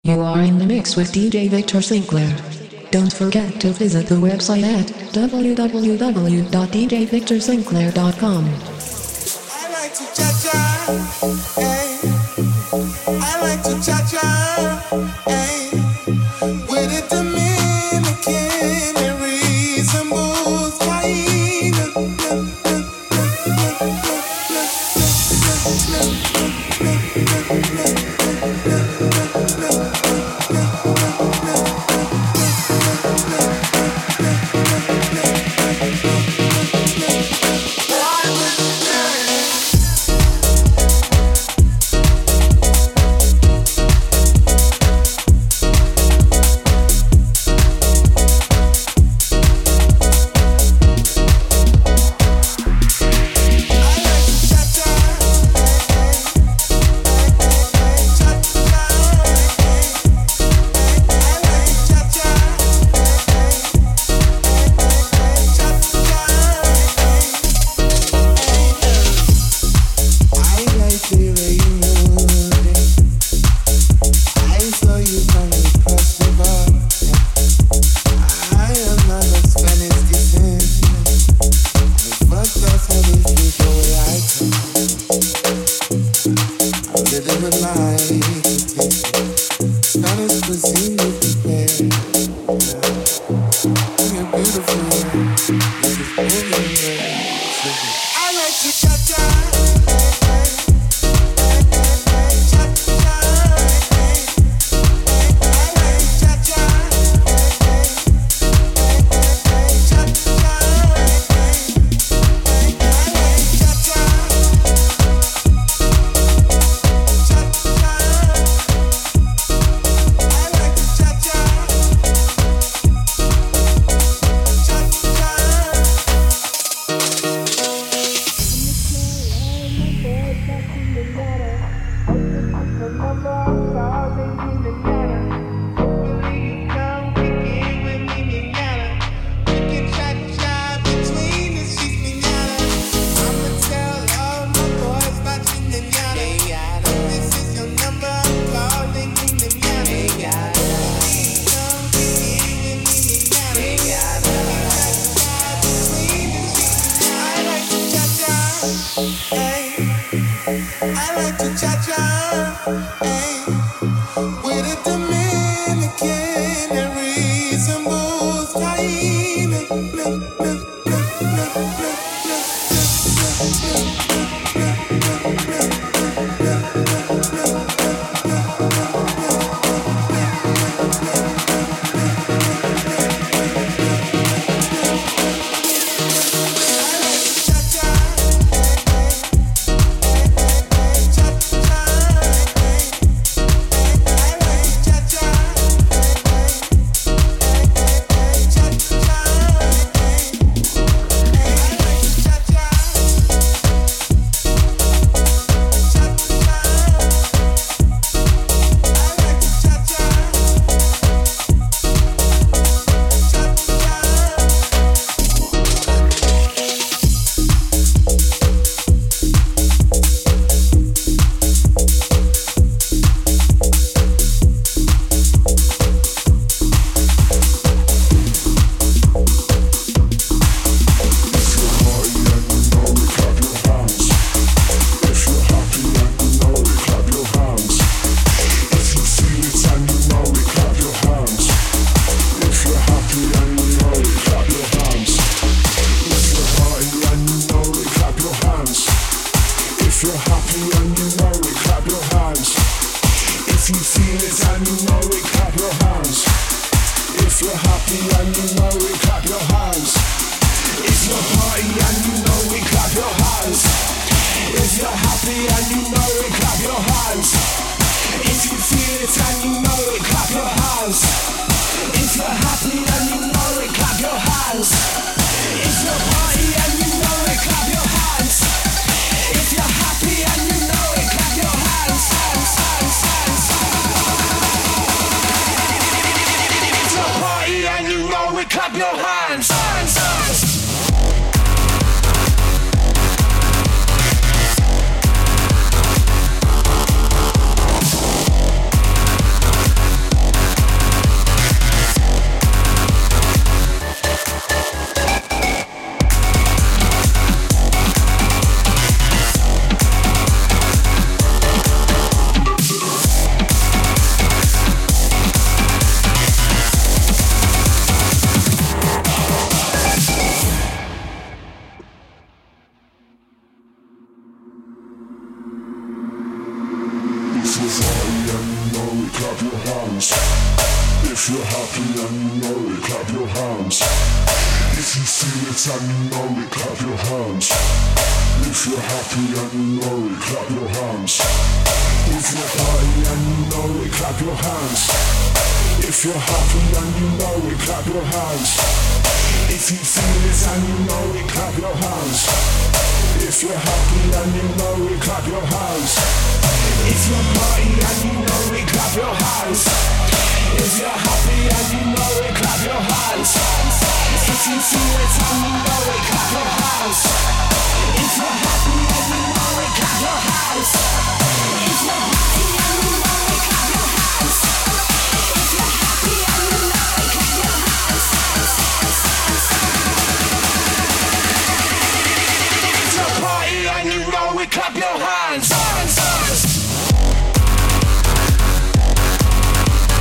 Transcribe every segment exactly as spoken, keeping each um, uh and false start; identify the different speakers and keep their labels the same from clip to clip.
Speaker 1: You are in the mix with D J Victor Sinclair. Don't forget to visit the website at w w w dot d j victor sinclair dot com.
Speaker 2: I like to cha-cha, hey. I like to cha-cha, hey. With a Dominican and reasonable kind.
Speaker 3: your hands. If you're happy and you know it, clap your hands. If you feel it and you know it, clap your hands. If you're happy and you know it, clap your hands. If you're party and you know it, clap your hands. If you're happy and you know it, clap your hands. If you feel it and you know it, clap your hands. If you're happy and you know it, clap your hands. If you're party and you know it, clap your hands. If you're happy and you know it, clap your hands. If you feel it and you know it, clap your hands. If you're happy and you know it, clap your hands. If you're happy and you know it, clap your hands. If you're happy and you know it, clap your hands. If you're party and you know it, clap your hands.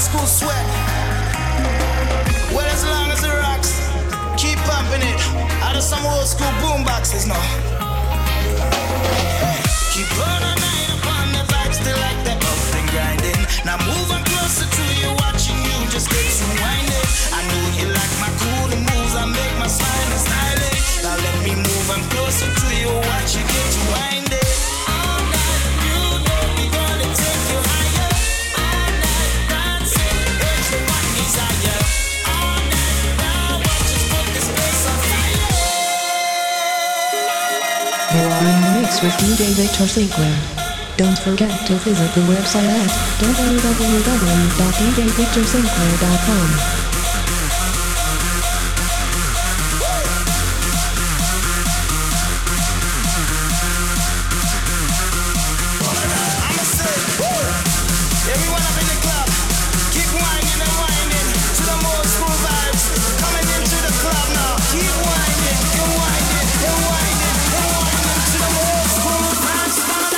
Speaker 4: school sweat. Well, as long as it rocks, keep pumping it. Out of some old school boom boxes now. Hey, keep on a night upon the vibe, still like that up and grinding. Now moving closer to you, watching you just get to winding. I know you like my cool moves, I make my smile and styling. Now let me move, I'm closer to you, watch you get to winding. All night, you know we gonna take you higher. All night, dancing, it's your one desire. All night, now watch us put this place on fire.
Speaker 1: You are in the mix with D J Victor Sinclair. Don't forget to visit the website at w w w dot d j victor sinclair dot com.
Speaker 4: Everyone up in the club, keep winding and winding to the old school vibes. Coming into the club now, keep winding and winding and winding and winding to the old school vibes.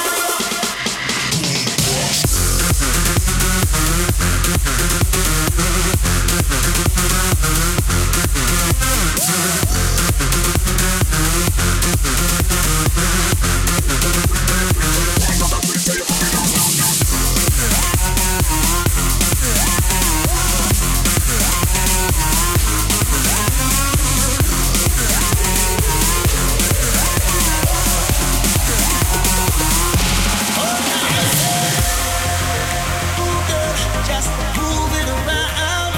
Speaker 4: Just move it around.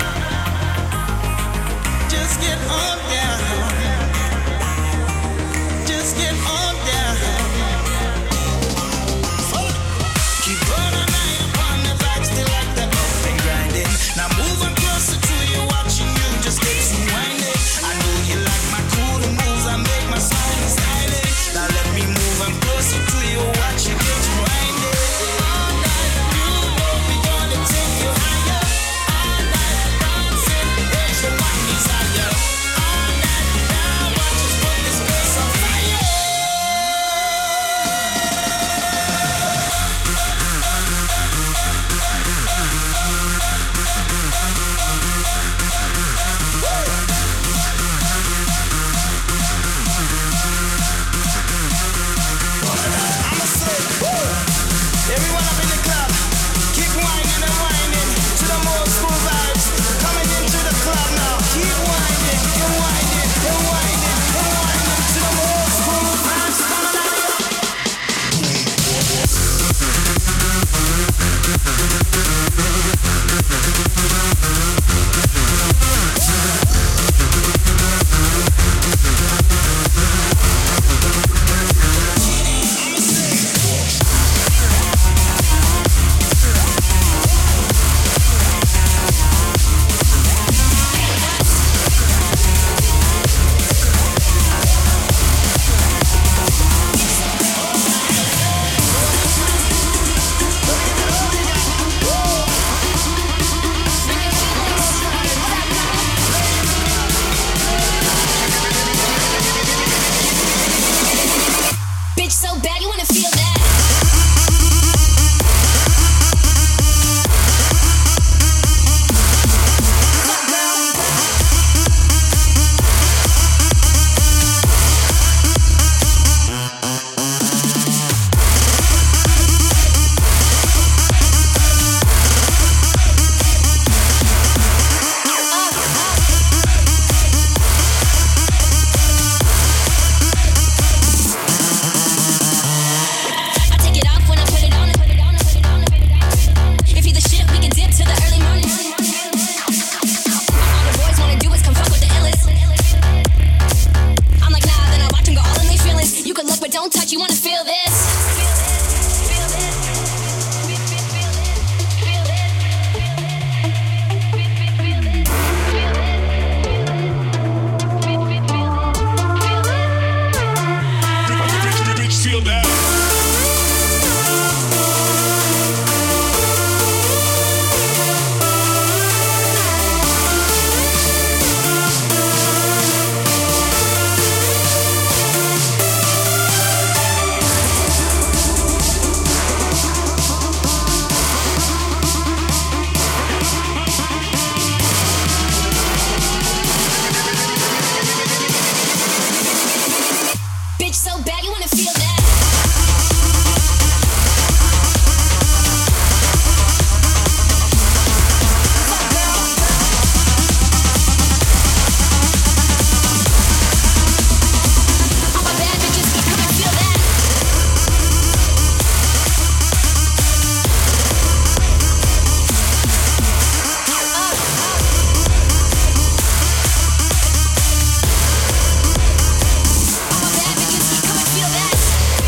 Speaker 4: Just get on down. Just get on down. Keep on a night upon the vibe, still like that up and grinding. Now moving closer to you, watching you just get to winding. I know you like my cool moves, I make my style and styling. Now let me move, I'm closer to you, watch you get to winding. All night, you know we gonna take you higher. All night, dancing, it's your one desire. All night, now watch us put this place on fire. I'ma say, woo! Everyone up in the club, keep winding and winding to the old school vibes. Coming into the club now, keep winding and winding and winding and winding to the old school vibes.
Speaker 5: Bitch so bad you wanna feel that. I take it off when I put it on. If you the shit, we can dip to the early morning. All the boys wanna do is come fuck with the illest. I'm like, nah, then I watch them go all in these feelings. You can look but don't touch, you wanna feel this.
Speaker 3: Bitch, feel that.
Speaker 5: feel that. All my bad bitches, come and feel that. All my bad bitches, come and feel that.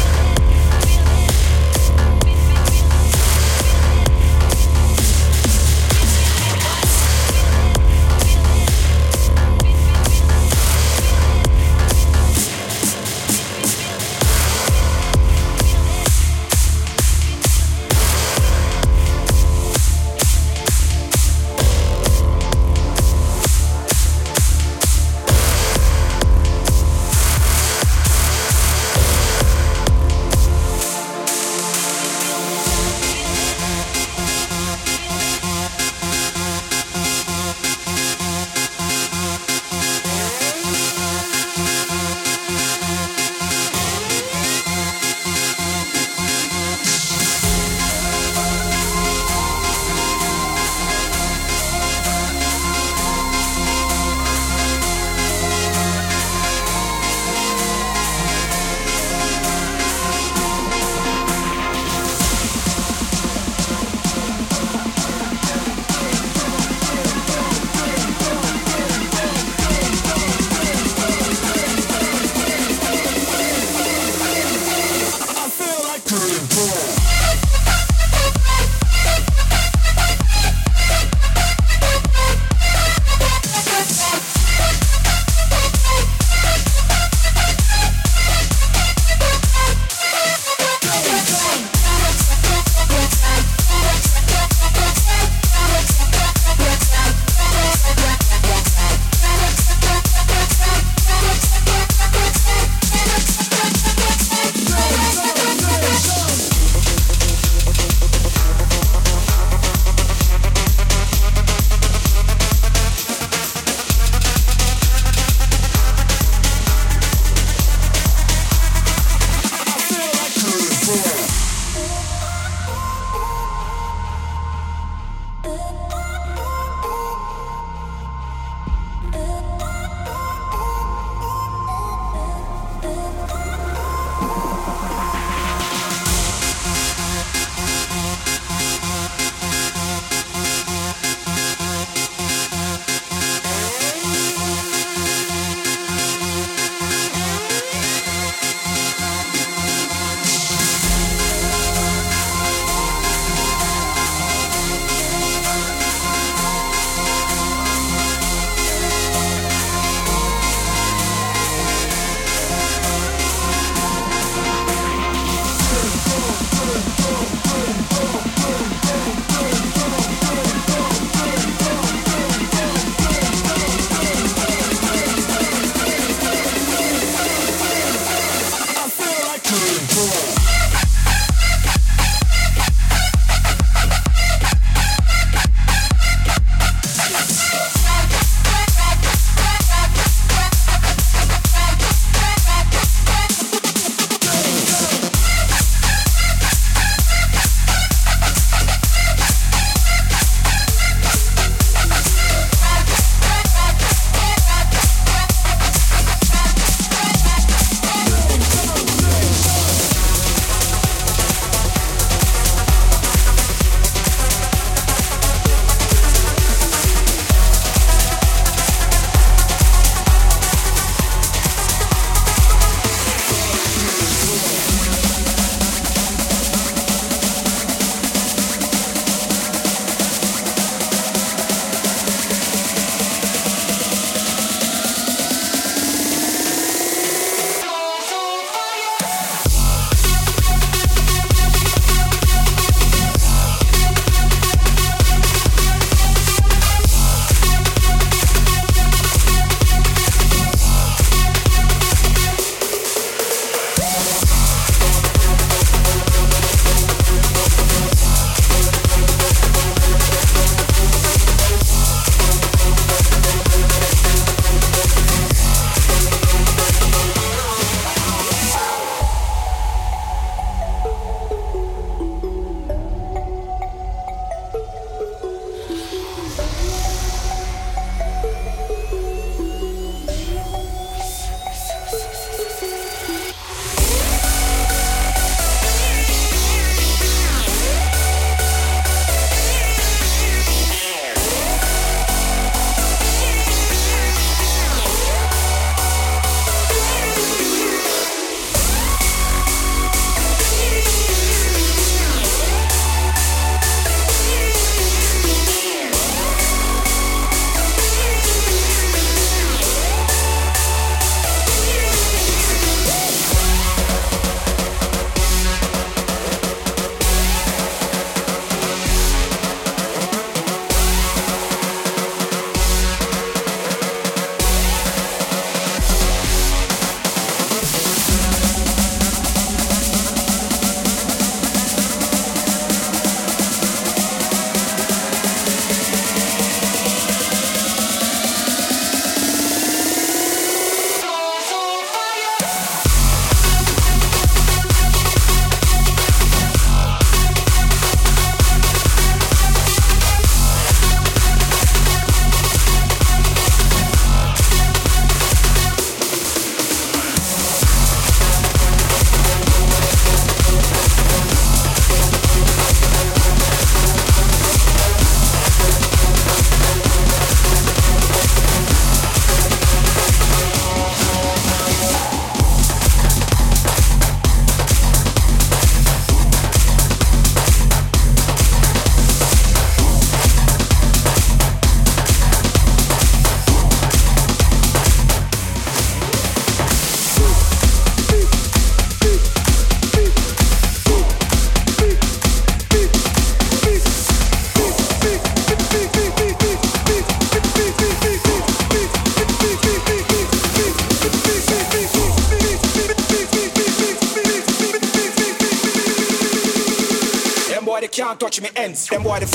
Speaker 6: boy they can't touch me ends. Them boy they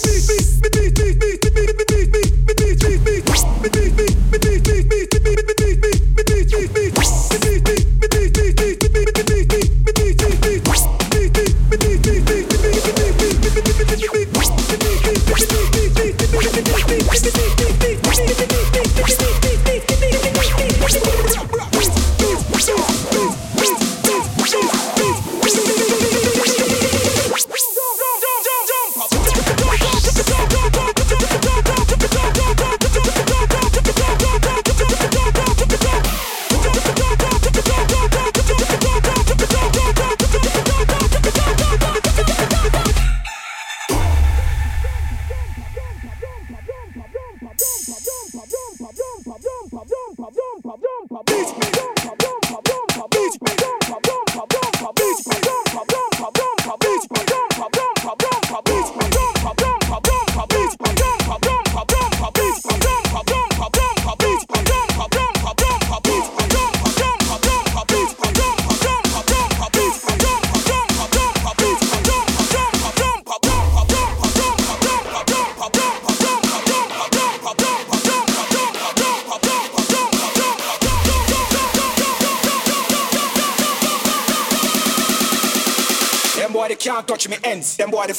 Speaker 6: can't touch me ends. Them boy the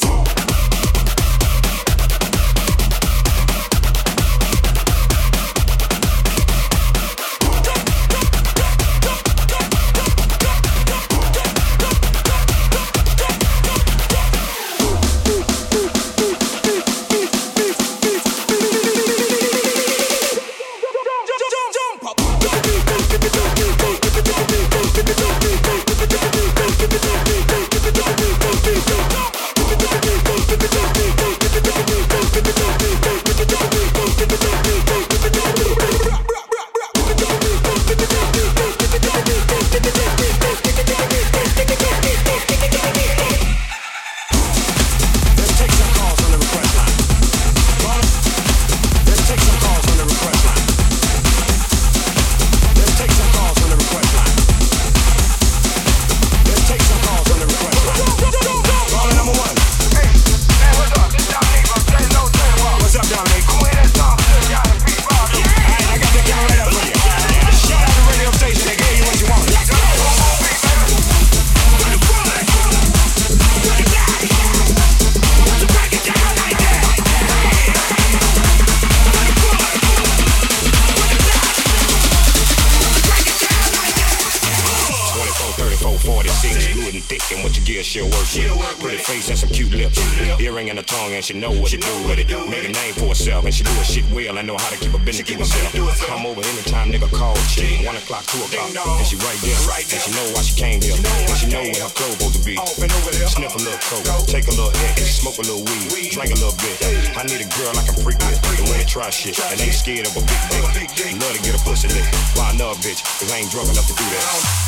Speaker 6: and she know what to do with it. Make a name for herself and she do her shit well. I know how to keep a business keep herself. Come over anytime, nigga call chick. One o'clock, two o'clock, and she right there. And she know why she came here. And she know where her clothes supposed to be. Sniff a little coke, take a little hit, and she smoke a little weed, drink a little bit. I need a girl I can freak with, the way to try shit, and ain't scared of a big dick. Love to get a pussy lick, why another bitch, cause I ain't drunk enough to do that.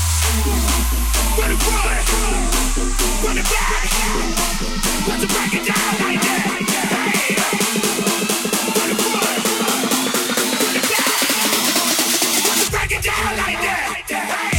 Speaker 6: Run it back, run it back, let's break it down like that. Hey, run it back, run it back, let's break it down like that. Hey.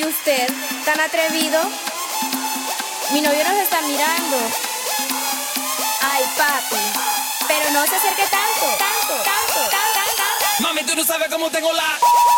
Speaker 7: usted, tan atrevido? Mi novio nos está mirando. Ay, papi, pero no se acerque tanto, tanto, tanto, tanto, tanto.
Speaker 4: Mami, tú no sabes cómo tengo la...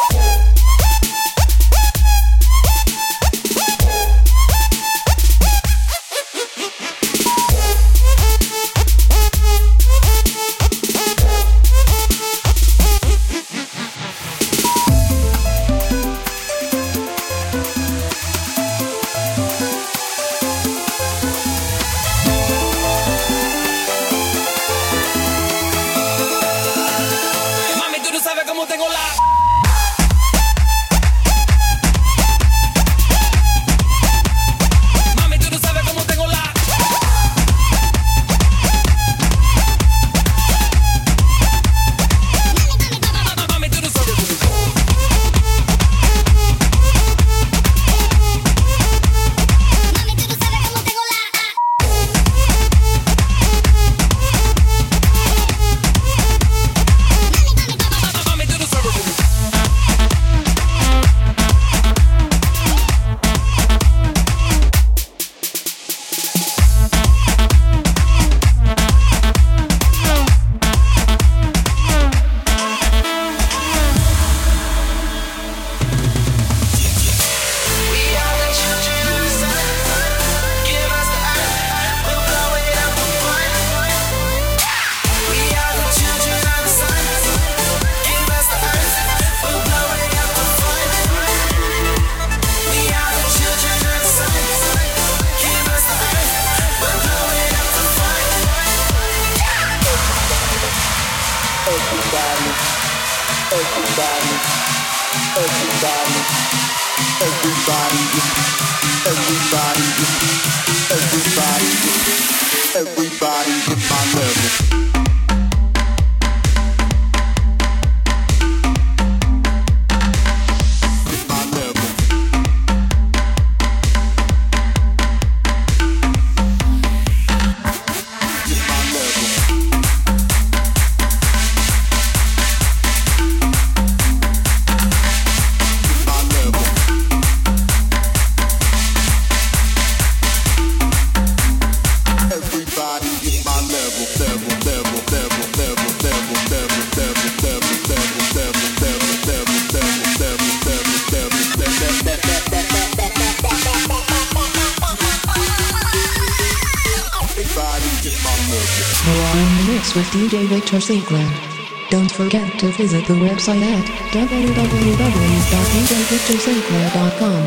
Speaker 1: With D J Victor Sinclair. Don't forget to visit the website at w w w dot d j victor sinclair dot com.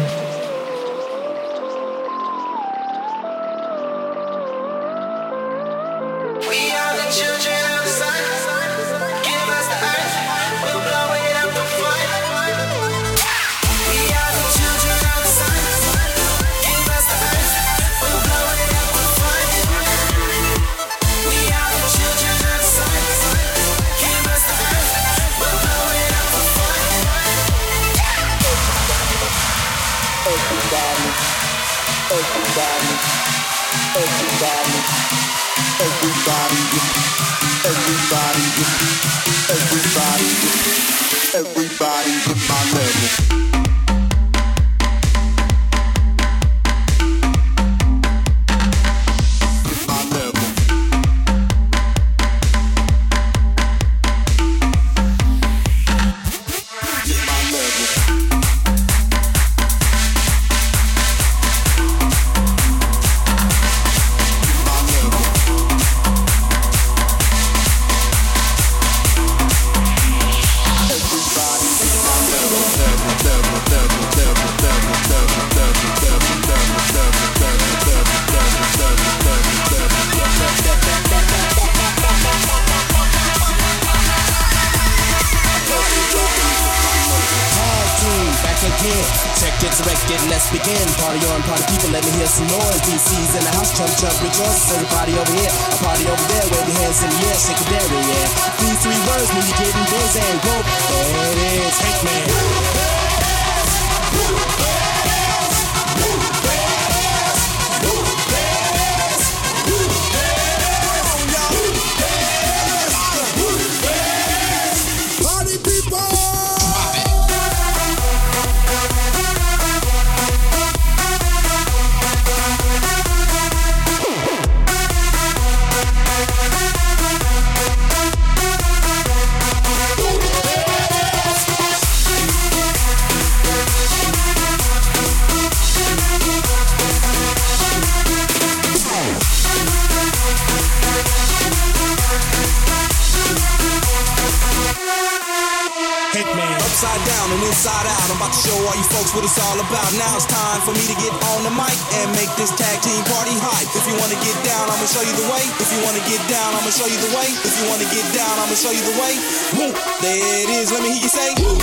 Speaker 8: Hitman.
Speaker 2: Upside down and inside out, I'm about to show all you folks what it's all about. Now it's time for me to get on the mic and make this tag team party hype. If you wanna get down, I'ma show you the way. If you wanna get down, I'ma show you the way. If you wanna get down, I'ma show you the way. Woo. There it is, let me hear you say woo.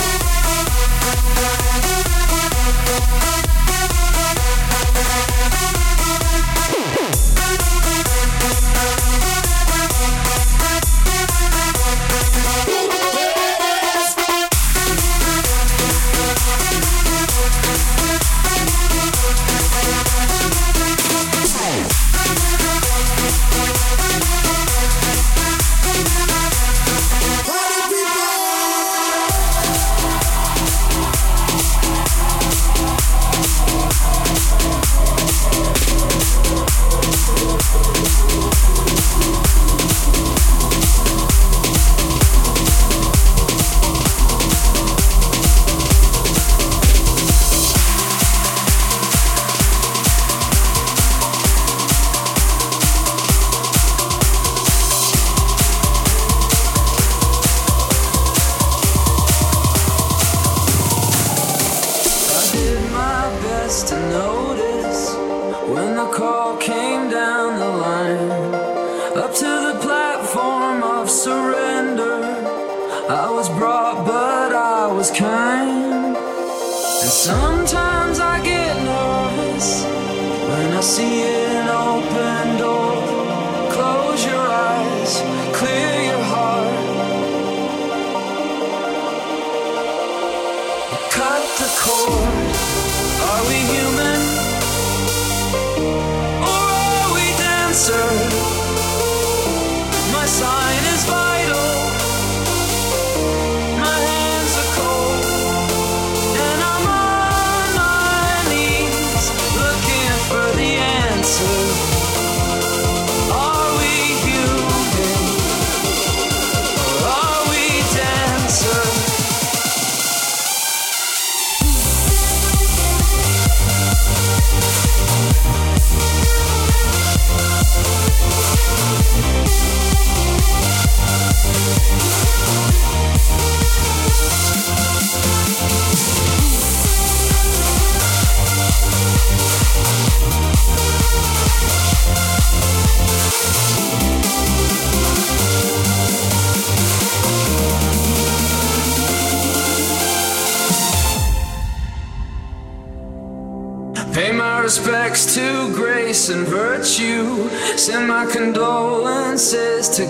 Speaker 9: Respects to grace and virtue. Send my condolences to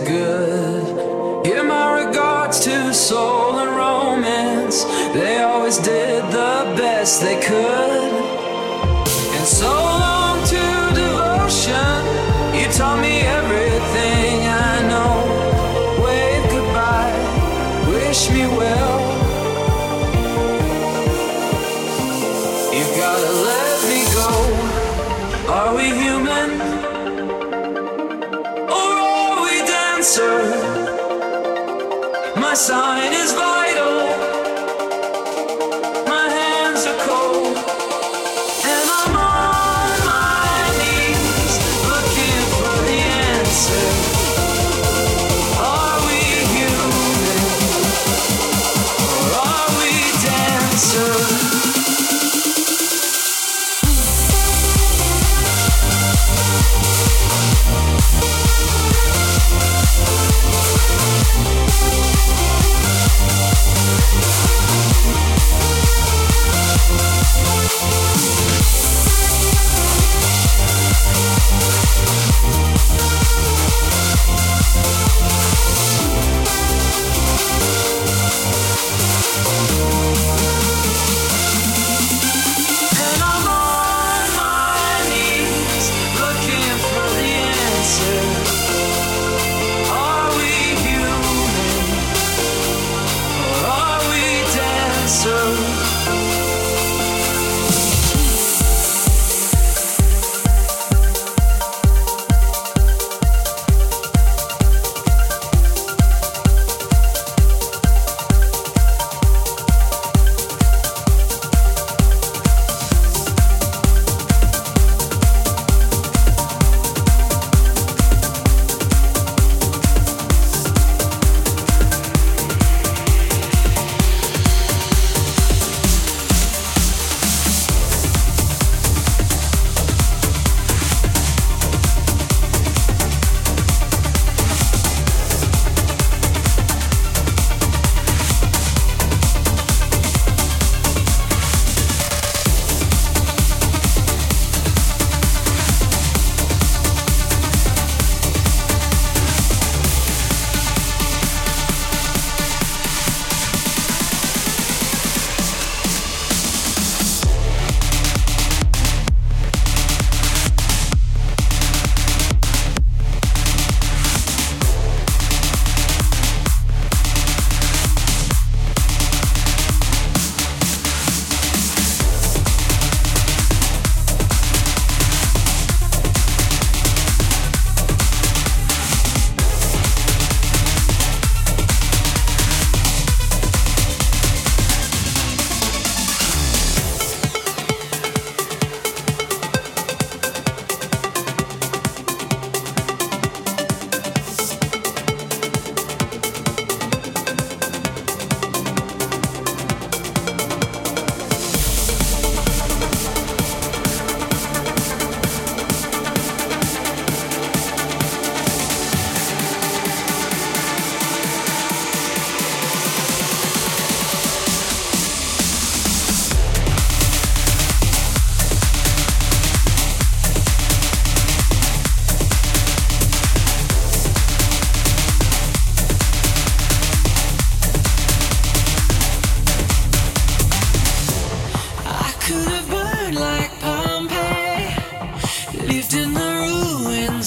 Speaker 9: good. Give my regards to soul and romance. They always did the best they could. And so long to devotion. You taught me everything I know. Wave goodbye, wish me well. You gotta let me go. Are we human? Or are we dancer? My sign is vital. My hands are cold. And I'm on my knees looking for the answer. Are we human? Or are we dancer?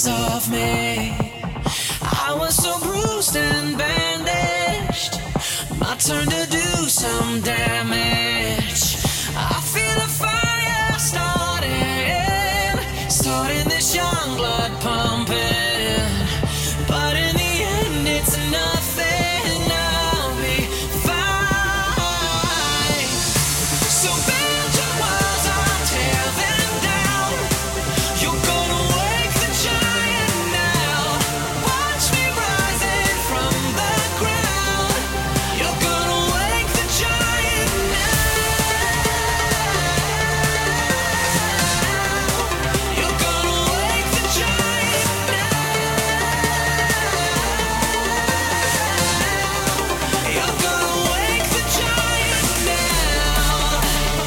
Speaker 9: pieces of me. I was so bruised and bandaged. My turn to do some damage. I feel a fire starting, starting this young blood pumping. But in the end, it's nothing. I'll be fine. So build your walls, I'll tear them down. You're gonna wake the giant now. Watch me rising from the ground. You're gonna wake the giant now. You're gonna wake the giant now. You're gonna wake the giant now.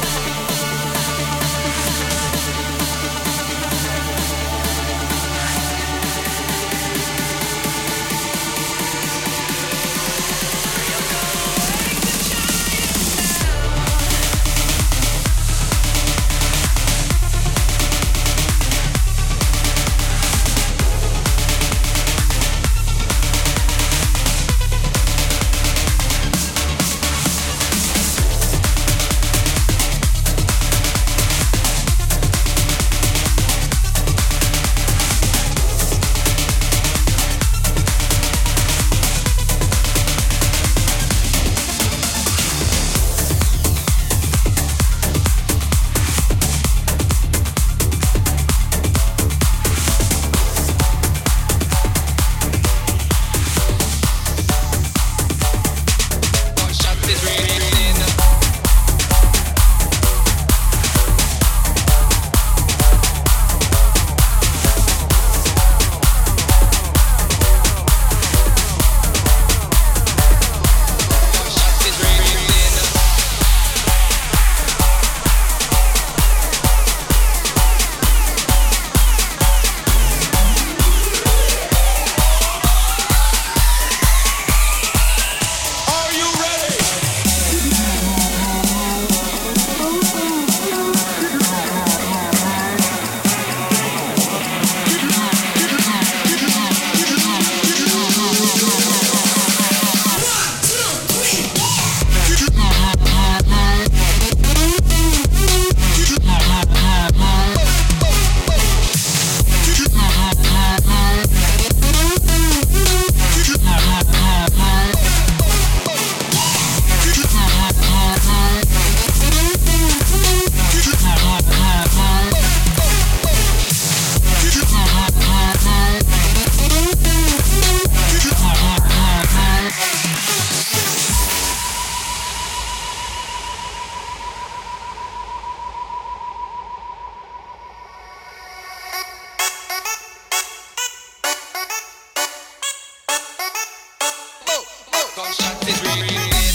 Speaker 9: Gunshot is ringing.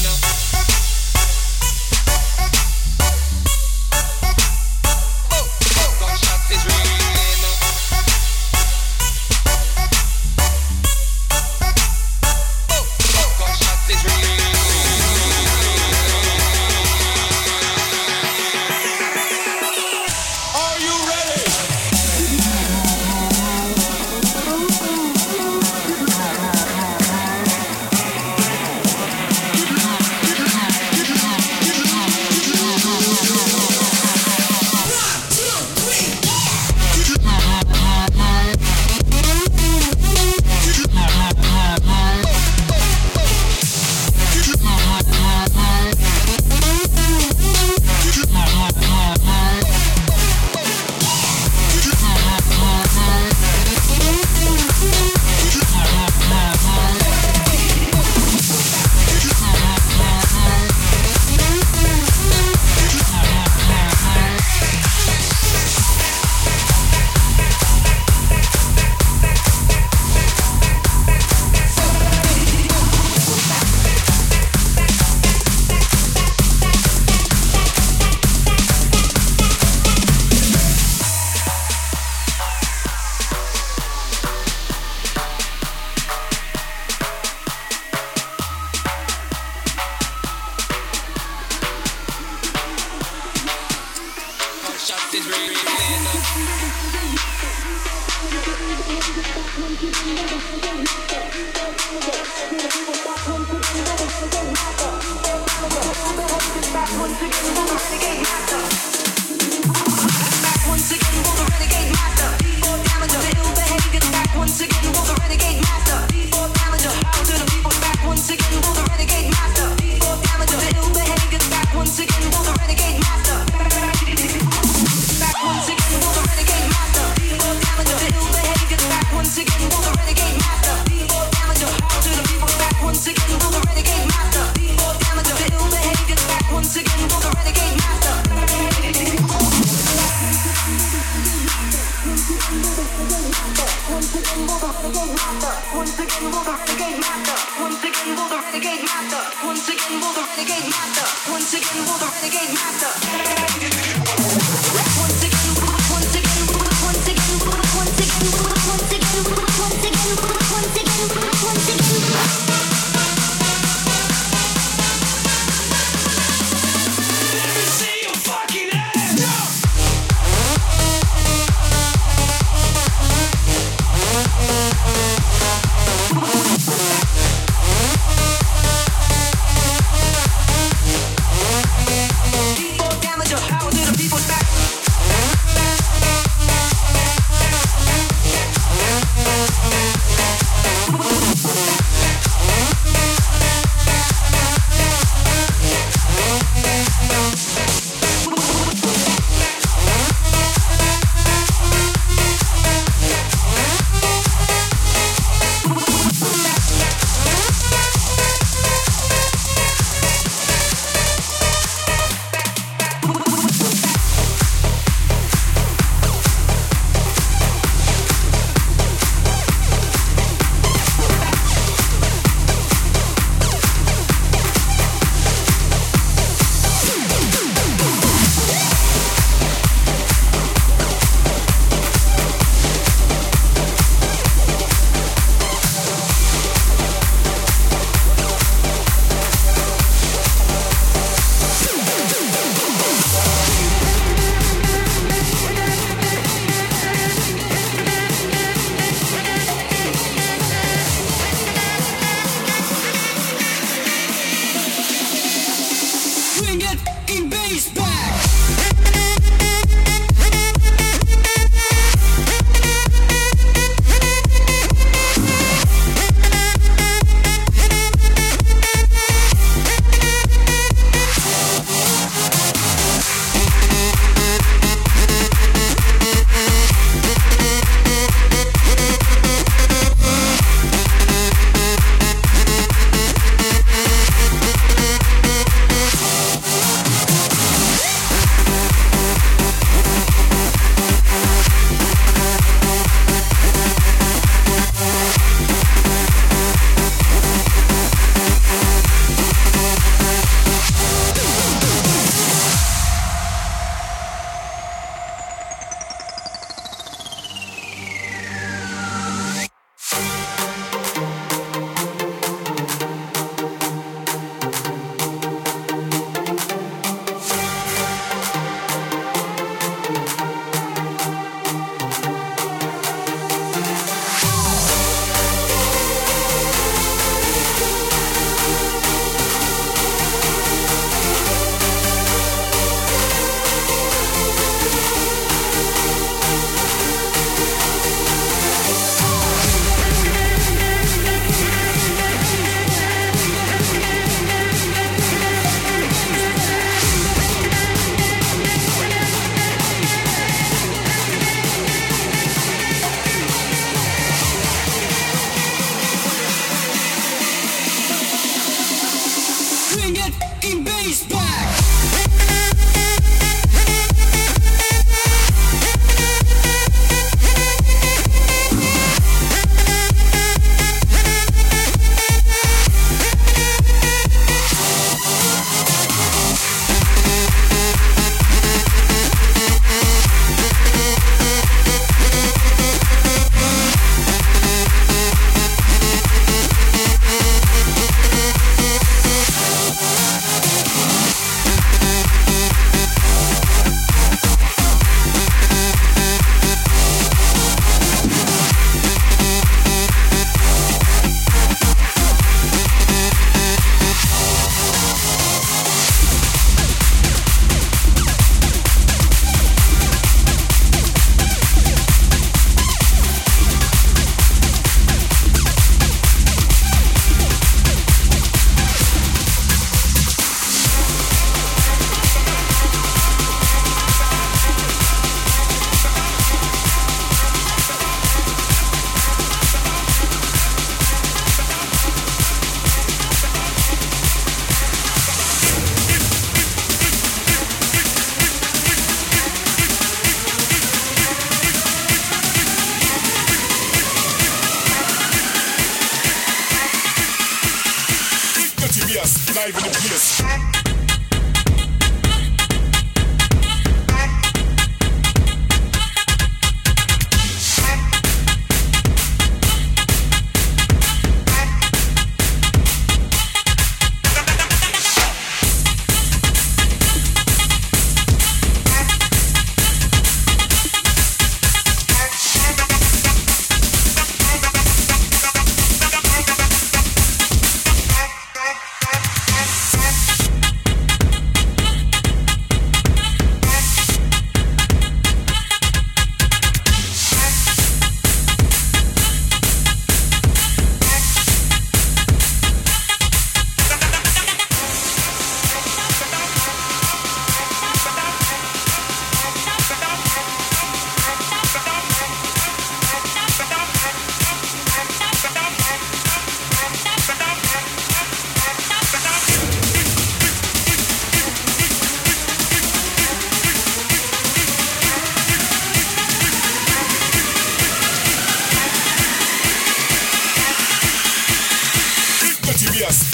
Speaker 9: Gunshot is ringing. Gunshot is ringing. Are you ready? Gunshot is ringing.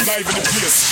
Speaker 8: live in the place.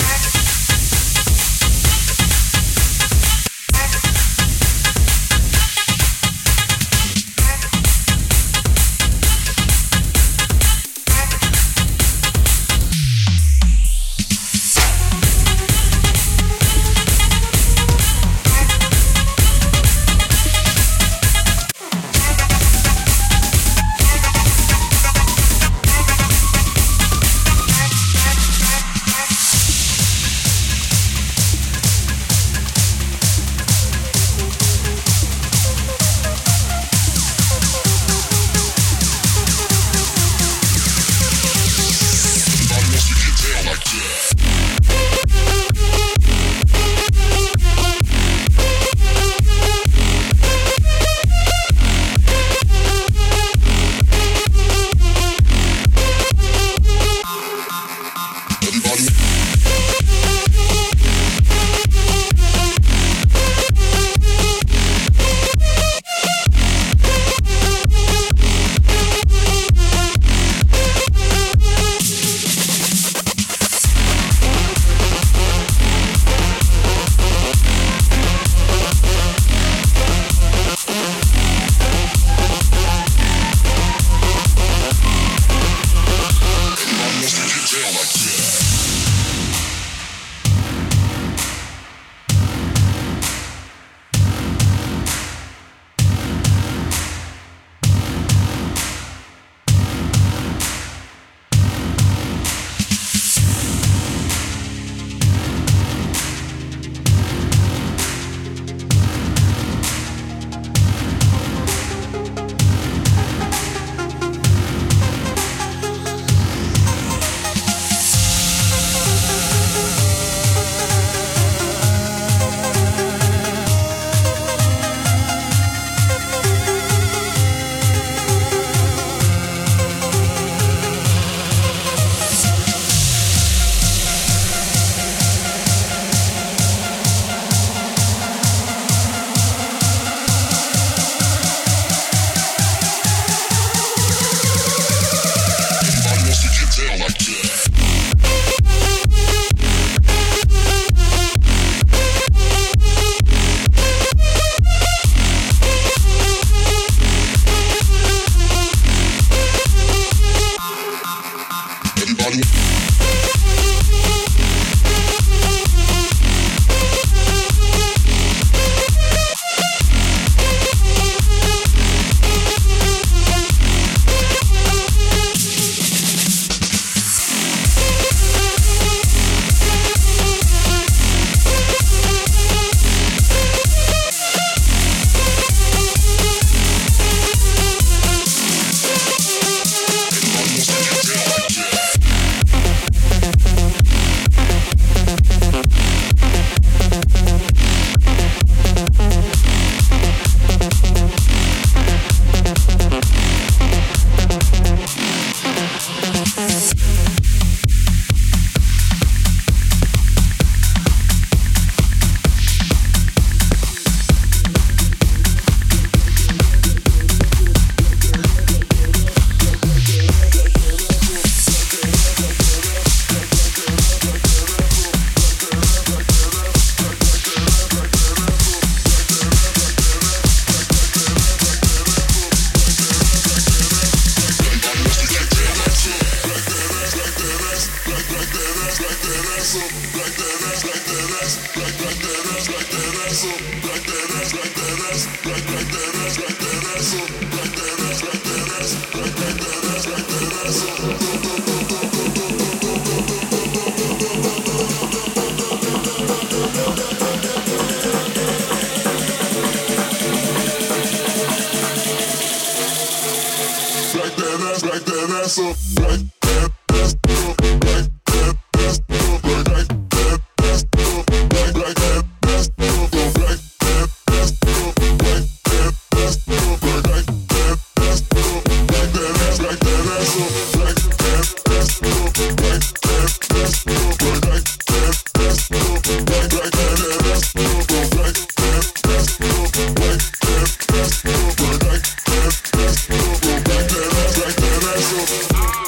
Speaker 3: Like that ass up.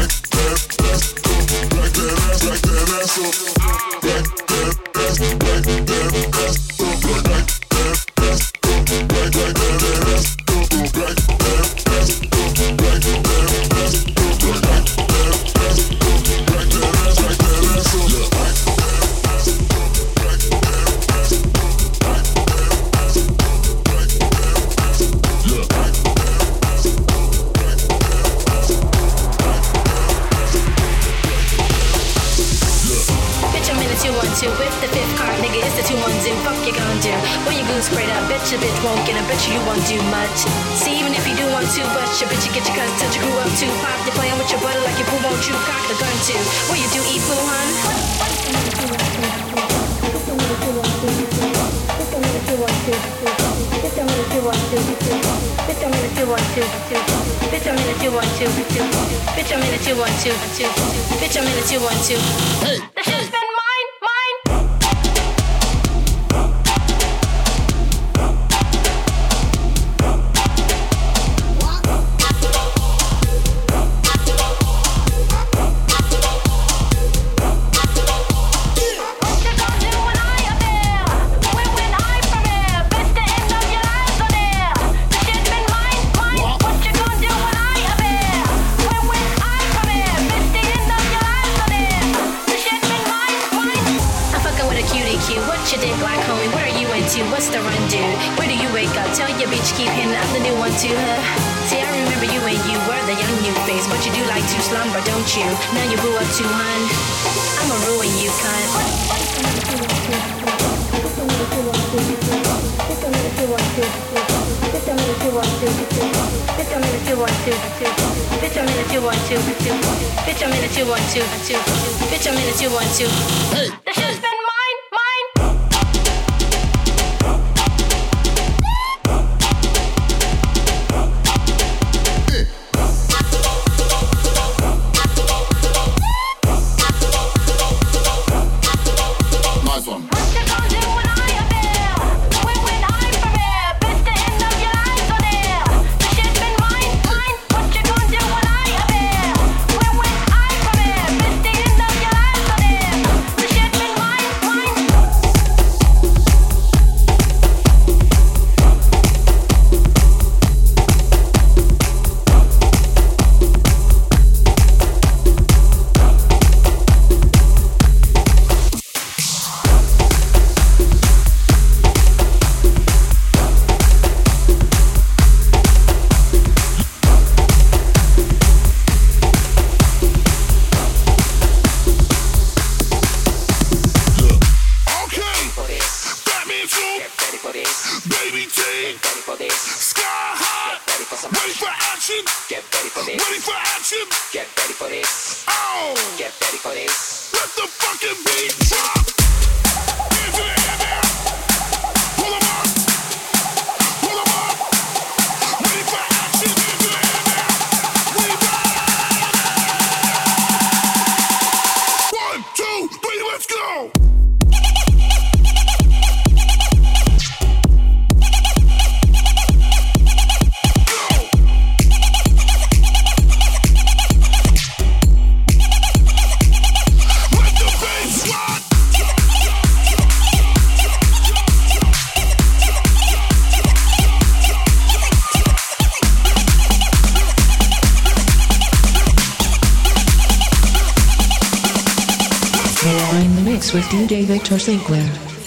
Speaker 1: With D J Victor Sinclair.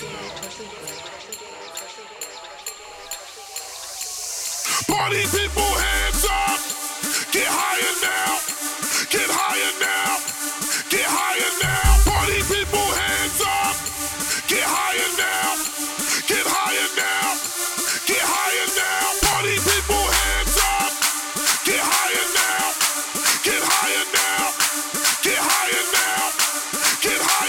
Speaker 3: Party people, hands up! Get higher now! Get higher now! Get higher now! Party people, hands up! Get higher now! Get higher now! Get higher now! Party people, hands up! Get higher now! Get higher now! Get higher now! Get higher!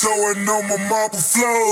Speaker 3: tiptoeing on my marble floor.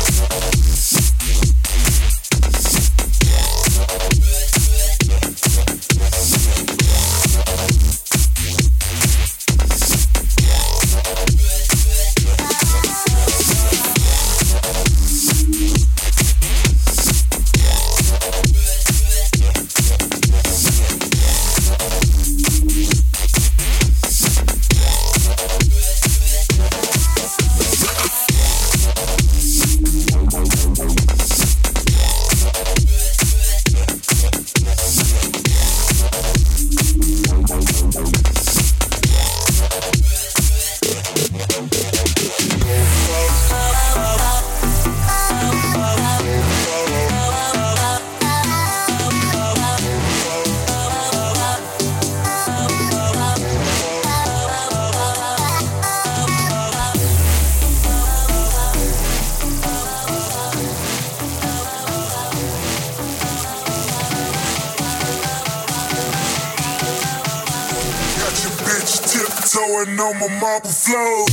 Speaker 3: Tiptoeing on my marble floor.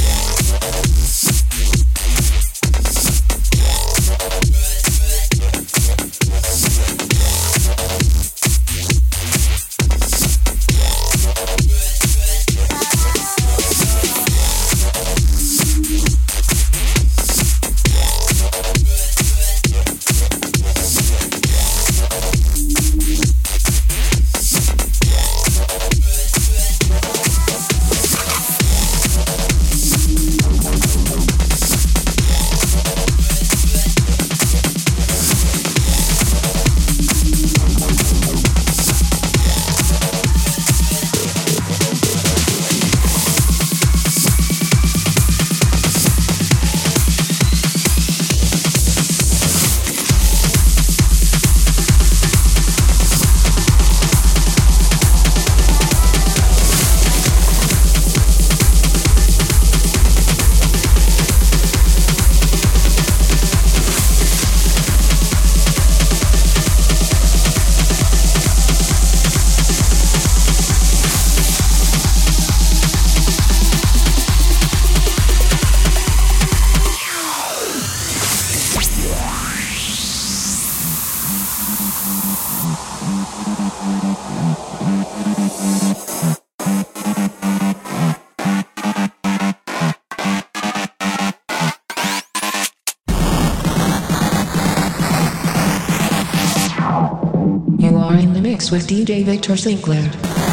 Speaker 1: You are in the mix with D J Victor Sinclair.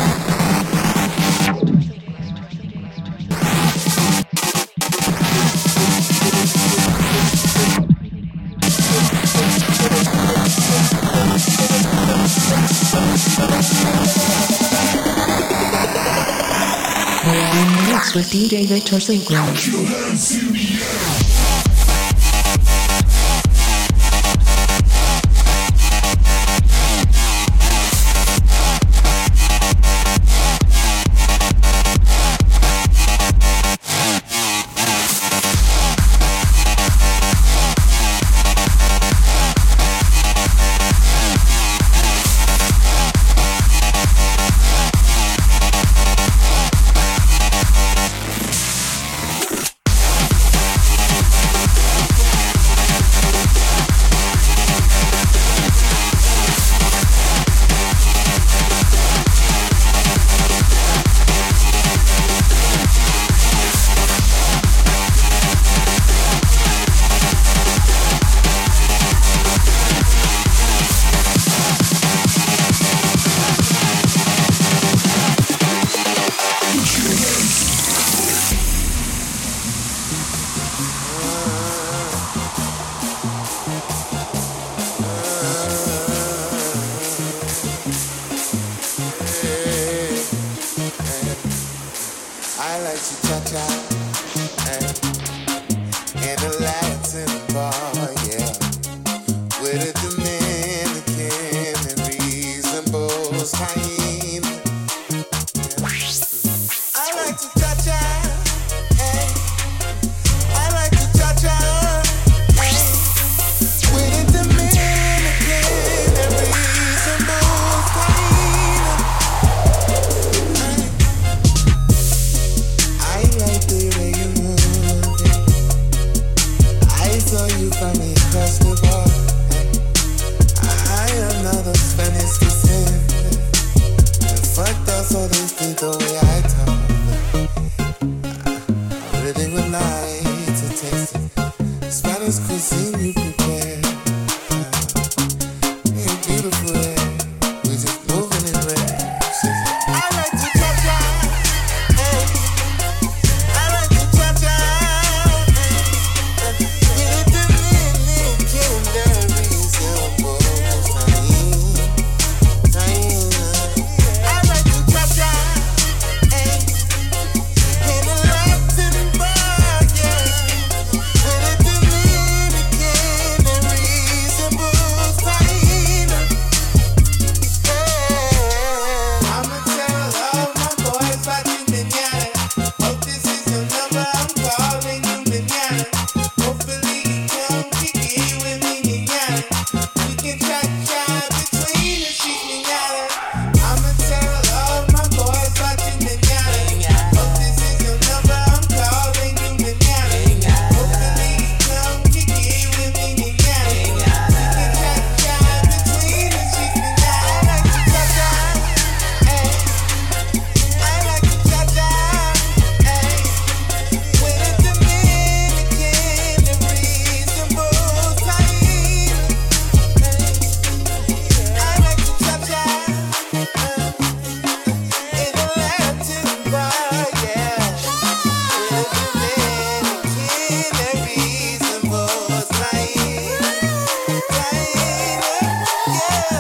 Speaker 1: You are in the mix with D J Victor Sinclair.
Speaker 8: I like to cha-cha in a Latin bar, yeah, with a Dominican and reasonable kind. I like to cha-cha, hey. I like to cha-cha, hey, with a Dominican and reasonable kind. I like the way you move it. this is the way I talk. I really would like to taste it. Spanish cuisine you prepare. You're beautiful, yeah. We just moving in red. I like to cha-cha, hey. I like to cha-cha, hey. With the Dominican berries and bones, tahini, tahini. I like to cha-cha, hey. In a Latin bar, yeah. With the Dominican berries and bones, tahini. I'ma tell all my boys about you, manana. Hope this is your number, I'm calling you, manana. Hopefully you come kick it with me, manana. We can cha-cha between the sheets, manana. I'ma tell all my boys about you, manana. Hope this is your number, I'm calling you, manana. Hopefully you come kick it with me, manana. We can cha-cha between the sheets, manana. I like to cha-cha, hey. I like to cha-cha, hey. With a Dominican berries and bones, tahini, hey. I like to cha-cha, uh, in a Latin bar, yeah. With a Dominican berries and bones, tahini, tahini, yeah.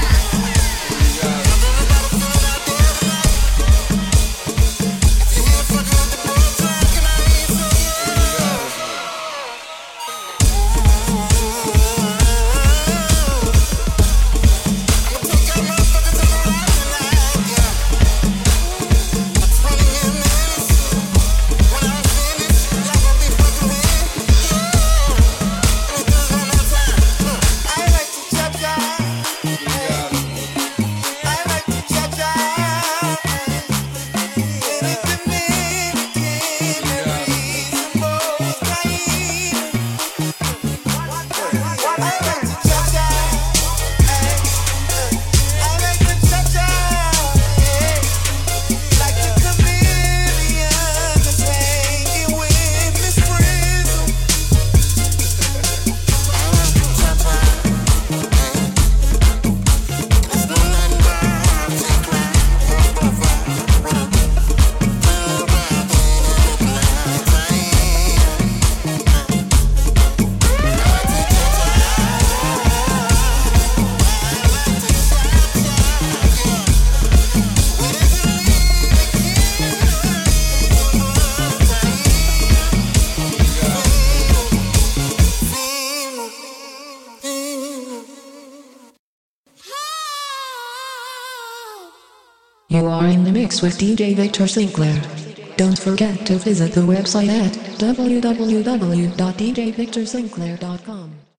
Speaker 8: I like to cha-cha, hey. I like to cha-cha, hey. With a Dominican berries and bones, tahini. I like to cha-cha, hey. I like to cha-cha, hey. Like the chameleon that's hanging with Miss Frizzle.
Speaker 1: You are in the mix with D J Victor Sinclair. Don't forget to visit the website at w w w dot d j victor sinclair dot com.